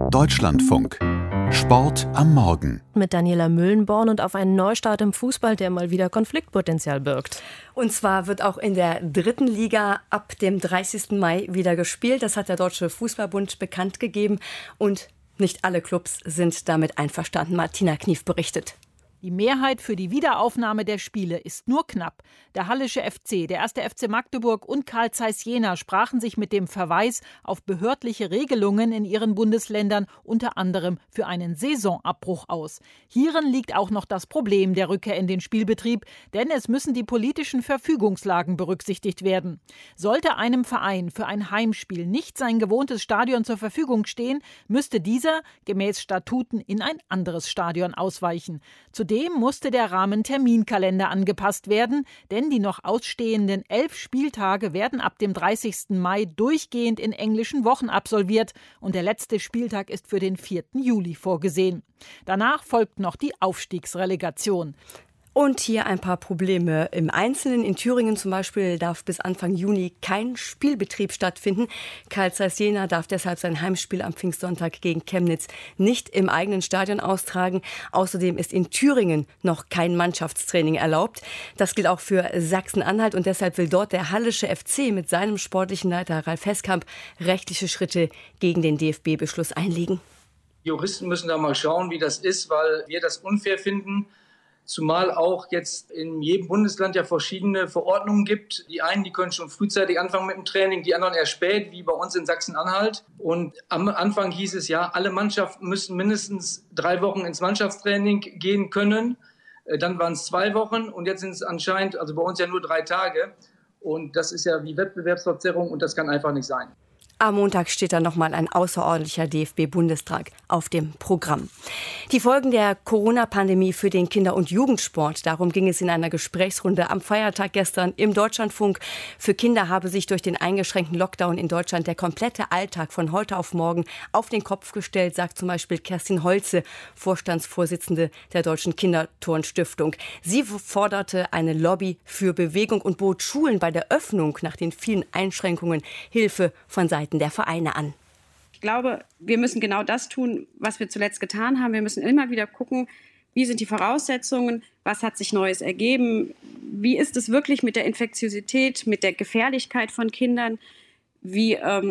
Deutschlandfunk. Sport am Morgen. Mit Daniela Müllenborn und auf einen Neustart im Fußball, der mal wieder Konfliktpotenzial birgt. Und zwar wird auch in der 3. Liga ab dem 30. Mai wieder gespielt. Das hat der Deutsche Fußballbund bekannt gegeben. Und nicht alle Clubs sind damit einverstanden. Martina Knief berichtet. Die Mehrheit für die Wiederaufnahme der Spiele ist nur knapp. Der Hallische FC, der 1. FC Magdeburg und Carl Zeiss Jena sprachen sich mit dem Verweis auf behördliche Regelungen in ihren Bundesländern unter anderem für einen Saisonabbruch aus. Hierin liegt auch noch das Problem der Rückkehr in den Spielbetrieb, denn es müssen die politischen Verfügungslagen berücksichtigt werden. Sollte einem Verein für ein Heimspiel nicht sein gewohntes Stadion zur Verfügung stehen, müsste dieser gemäß Statuten in ein anderes Stadion ausweichen. Zudem musste der Rahmenterminkalender angepasst werden, denn die noch ausstehenden 11 Spieltage werden ab dem 30. Mai durchgehend in englischen Wochen absolviert und der letzte Spieltag ist für den 4. Juli vorgesehen. Danach folgt noch die Aufstiegsrelegation. Und hier ein paar Probleme. Im Einzelnen in Thüringen zum Beispiel darf bis Anfang Juni kein Spielbetrieb stattfinden. Carl Zeiss Jena darf deshalb sein Heimspiel am Pfingstsonntag gegen Chemnitz nicht im eigenen Stadion austragen. Außerdem ist in Thüringen noch kein Mannschaftstraining erlaubt. Das gilt auch für Sachsen-Anhalt und deshalb will dort der Hallische FC mit seinem sportlichen Leiter Ralf Heskamp rechtliche Schritte gegen den DFB-Beschluss einlegen. Juristen müssen da mal schauen, wie das ist, weil wir das unfair finden. Zumal auch jetzt in jedem Bundesland ja verschiedene Verordnungen gibt. Die einen, die können schon frühzeitig anfangen mit dem Training, die anderen erst spät, wie bei uns in Sachsen-Anhalt. Und am Anfang hieß es ja, alle Mannschaften müssen mindestens 3 Wochen ins Mannschaftstraining gehen können. Dann waren es 2 Wochen und jetzt sind es anscheinend, also bei uns ja nur 3 Tage. Und das ist ja wie Wettbewerbsverzerrung und das kann einfach nicht sein. Am Montag steht dann nochmal ein außerordentlicher DFB-Bundestag auf dem Programm. Die Folgen der Corona-Pandemie für den Kinder- und Jugendsport, darum ging es in einer Gesprächsrunde am Feiertag gestern im Deutschlandfunk. Für Kinder habe sich durch den eingeschränkten Lockdown in Deutschland der komplette Alltag von heute auf morgen auf den Kopf gestellt, sagt zum Beispiel Kerstin Holze, Vorstandsvorsitzende der Deutschen Kinderturnstiftung. Sie forderte eine Lobby für Bewegung und bot Schulen bei der Öffnung nach den vielen Einschränkungen Hilfe von Seiten der Vereine an. Ich glaube, wir müssen genau das tun, was wir zuletzt getan haben. Wir müssen immer wieder gucken, wie sind die Voraussetzungen, was hat sich Neues ergeben, wie ist es wirklich mit der Infektiosität, mit der Gefährlichkeit von Kindern, wie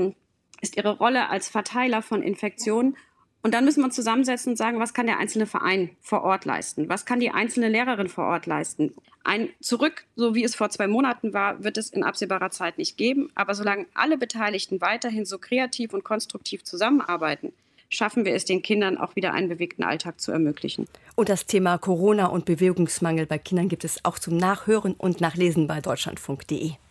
ist ihre Rolle als Verteiler von Infektionen. Und dann müssen wir uns zusammensetzen und sagen, was kann der einzelne Verein vor Ort leisten? Was kann die einzelne Lehrerin vor Ort leisten? Ein Zurück, so wie es vor 2 Monaten war, wird es in absehbarer Zeit nicht geben. Aber solange alle Beteiligten weiterhin so kreativ und konstruktiv zusammenarbeiten, schaffen wir es den Kindern auch wieder einen bewegten Alltag zu ermöglichen. Und das Thema Corona und Bewegungsmangel bei Kindern gibt es auch zum Nachhören und Nachlesen bei deutschlandfunk.de.